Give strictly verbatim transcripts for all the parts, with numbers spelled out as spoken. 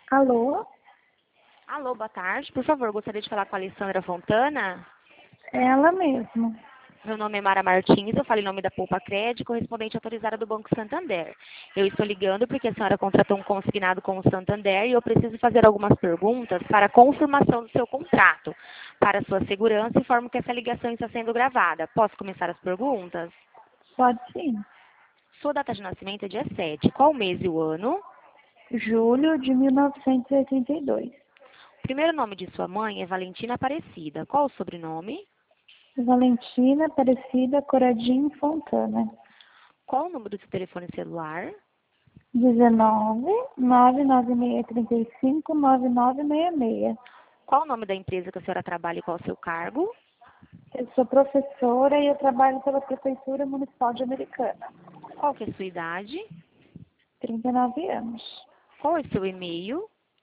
Alô? Alô, boa tarde. Por favor, gostaria de falar com a Alessandra Fontana. É ela mesma. Meu nome é Mara Martins, eu falo em nome da Poupa Crédito, correspondente autorizada do Banco Santander. Eu estou ligando porque a senhora contratou um consignado com o Santander e eu preciso fazer algumas perguntas para a confirmação do seu contrato. Para sua segurança, informo que essa ligação está sendo gravada. Posso começar as perguntas? Pode sim. Sua data de nascimento é dia sete. Qual o mês e o ano? Julho de mil novecentos e oitenta e dois. O primeiro nome de sua mãe é Valentina Aparecida. Qual o sobrenome? Valentina Aparecida Coradinho Fontana. Qual o número do seu telefone celular? dezenove, nove nove seis três cinco, nove nove seis seis. Qual o nome da empresa que a senhora trabalha e qual o seu cargo? Eu sou professora e eu trabalho pela Prefeitura Municipal de Americana. Qual que é a sua idade? trinta e nove anos. Qual é o seu e-mail?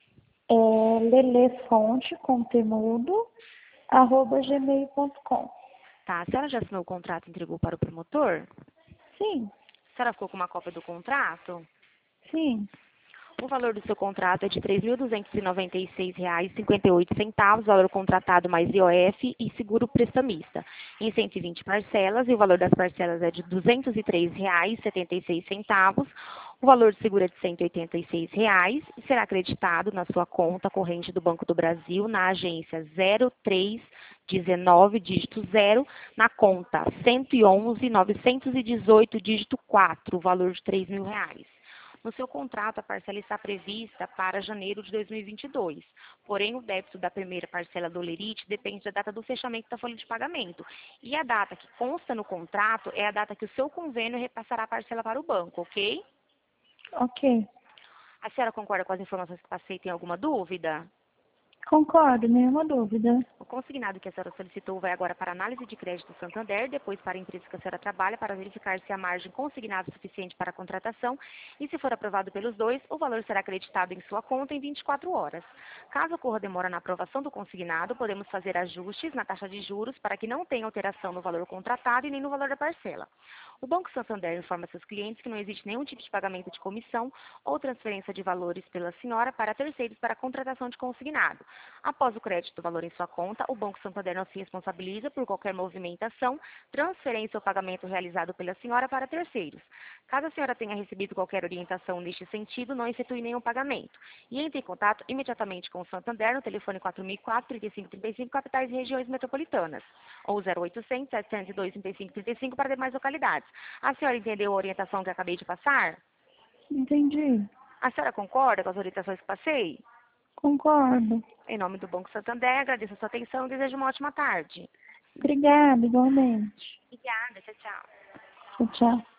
É lelefonte, conteúdo, arroba gmail ponto com. Tá, a senhora já assinou o contrato e entregou para o promotor? Sim, A senhora ficou com uma cópia do contrato? sim. O valor do seu contrato é de três mil duzentos e noventa e seis reais e cinquenta e oito centavos, valor contratado mais I O F e seguro prestamista, em cento e vinte parcelas, e o valor das parcelas é de duzentos e três reais e setenta e seis centavos. O valor do seguro é de cento e oitenta e seis reais e será acreditado na sua conta corrente do Banco do Brasil, na agência zero três dezenove, dígito zero, na conta cento e onze, novecentos e dezoito, dígito quatro, o valor de três mil reais. No seu contrato, a parcela está prevista para janeiro de dois mil e vinte e dois. Porém, o débito da primeira parcela do Olerite depende da data do fechamento da folha de pagamento. E a data que consta no contrato é a data que o seu convênio repassará a parcela para o banco, ok? Ok. A senhora concorda com as informações que passei? Tem alguma dúvida? Concordo, nenhuma dúvida. O consignado que a senhora solicitou vai agora para análise de crédito do Santander, depois para a empresa que a senhora trabalha, para verificar se a margem consignada é suficiente para a contratação e, se for aprovado pelos dois, o valor será acreditado em sua conta em vinte e quatro horas. Caso ocorra demora na aprovação do consignado, podemos fazer ajustes na taxa de juros para que não tenha alteração no valor contratado e nem no valor da parcela. O Banco Santander informa seus clientes que não existe nenhum tipo de pagamento de comissão ou transferência de valores pela senhora para terceiros para a contratação de consignado. Após o crédito do valor em sua conta, o Banco Santander não se responsabiliza por qualquer movimentação, transferência ou pagamento realizado pela senhora para terceiros. Caso a senhora tenha recebido qualquer orientação neste sentido, não efetue nenhum pagamento. E entre em contato imediatamente com o Santander no telefone quatro mil e quatro, trinta e cinco trinta e cinco, capitais e regiões metropolitanas, ou zero oitocentos, setecentos e dois, trinta e cinco trinta e cinco para demais localidades. A senhora entendeu a orientação que acabei de passar? Entendi. A senhora concorda com as orientações que passei? Concordo. Em nome do Banco Santander, agradeço a sua atenção e desejo uma ótima tarde. Obrigada, igualmente. Obrigada, tchau, tchau. Tchau, tchau.